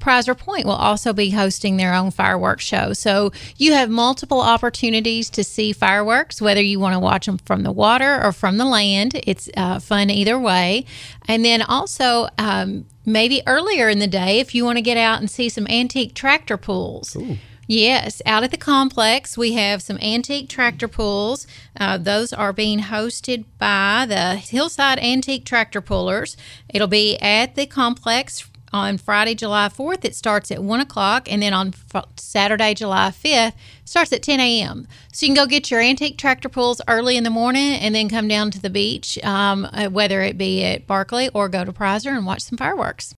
Prizer Point will also be hosting their own fireworks show. So you have multiple opportunities to see fireworks, whether you want to watch them from the water or from the land. It's fun either way. And then also maybe earlier in the day, if you want to get out and see some antique tractor pulls. Ooh. Yes, out at the complex, we have some antique tractor pulls. Those are being hosted by the Hillside Antique Tractor Pullers. It'll be at the complex on Friday, July 4th. It starts at 1 o'clock, and then on Saturday, July 5th, starts at 10 a.m. So you can go get your antique tractor pulls early in the morning and then come down to the beach, whether it be at Barkley or go to Prizer and watch some fireworks.